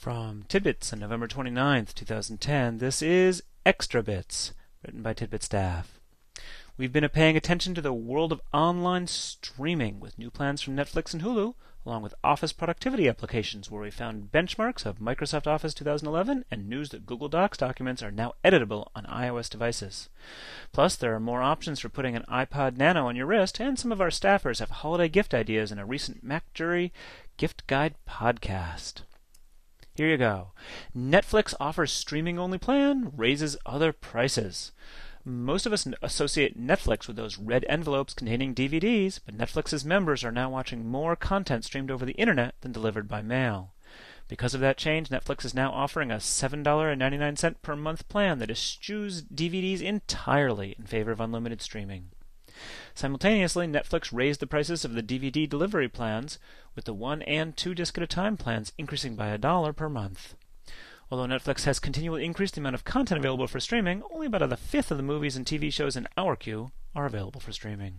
From Tidbits on November 29th, 2010, this is Extra Bits, written by Tidbit staff. We've been paying attention to the world of online streaming with new plans from Netflix and Hulu, along with office productivity applications where we found benchmarks of Microsoft Office 2011 and news that Google Docs documents are now editable on iOS devices. Plus, there are more options for putting an iPod Nano on your wrist, and some of our staffers have holiday gift ideas in a recent MacJury Gift Guide podcast. Here you go. Netflix offers streaming-only plan, raises other prices. Most of us associate Netflix with those red envelopes containing DVDs, but Netflix's members are now watching more content streamed over the internet than delivered by mail. Because of that change, Netflix is now offering a $7.99 per month plan that eschews DVDs entirely in favor of unlimited streaming. Simultaneously, Netflix raised the prices of the DVD delivery plans, with the 1 and 2 disc at a time plans increasing by $1 per month. Although Netflix has continually increased the amount of content available for streaming, only about a fifth of the movies and TV shows in our queue are available for streaming.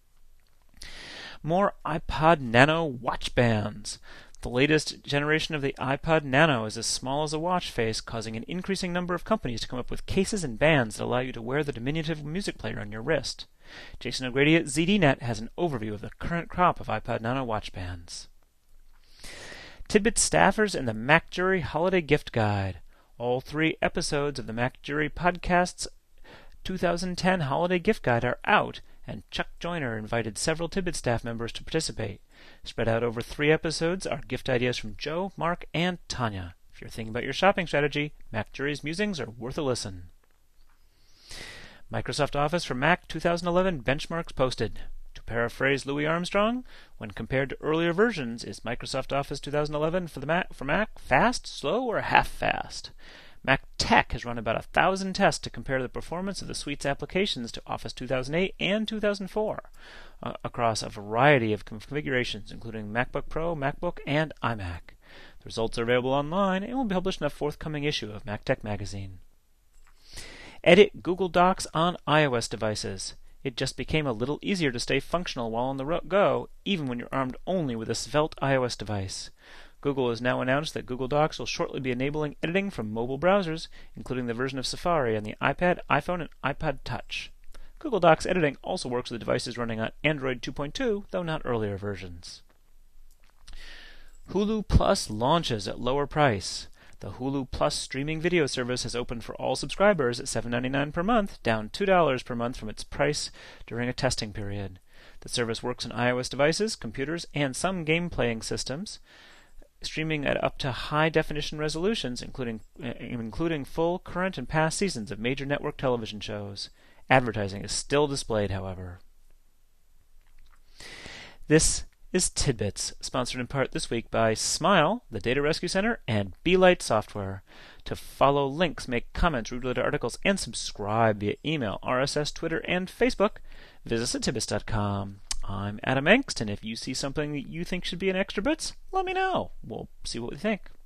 More iPod Nano watch bands. The latest generation of the iPod Nano is as small as a watch face, causing an increasing number of companies to come up with cases and bands that allow you to wear the diminutive music player on your wrist. Jason O'Grady at ZDNet has an overview of the current crop of iPod Nano watch bands. Tidbit staffers and the MacJury Holiday Gift Guide. All 3 episodes of the MacJury Podcast's 2010 Holiday Gift Guide are out, and Chuck Joyner invited several Tidbit staff members to participate. Spread out over 3 episodes are gift ideas from Joe, Mark, and Tanya. If you're thinking about your shopping strategy, MacJury's musings are worth a listen. Microsoft Office for Mac 2011 benchmarks posted. To paraphrase Louis Armstrong, when compared to earlier versions, is Microsoft Office 2011 for Mac fast, slow, or half-fast? Mac Tech has run about 1,000 tests to compare the performance of the suite's applications to Office 2008 and 2004 across a variety of configurations, including MacBook Pro, MacBook, and iMac. The results are available online and will be published in a forthcoming issue of MacTech magazine. Edit Google Docs on iOS devices. It just became a little easier to stay functional while on the go, even when you're armed only with a svelte iOS device. Google has now announced that Google Docs will shortly be enabling editing from mobile browsers, including the version of Safari on the iPad, iPhone, and iPod Touch. Google Docs editing also works with devices running on Android 2.2, though not earlier versions. Hulu Plus launches at lower price. The Hulu Plus streaming video service has opened for all subscribers at $7.99 per month, down $2 per month from its price during a testing period. The service works on iOS devices, computers, and some game-playing systems, streaming at up to high-definition resolutions, including full, current, and past seasons of major network television shows. Advertising is still displayed, however. This is Tidbits, sponsored in part this week by Smile, the Data Rescue Center, and Beelight Software. To follow links, make comments, read related articles, and subscribe via email, RSS, Twitter, and Facebook, visit us at tidbits.com. I'm Adam Engst, and if you see something that you think should be in Extra Bits, let me know. We'll see what we think.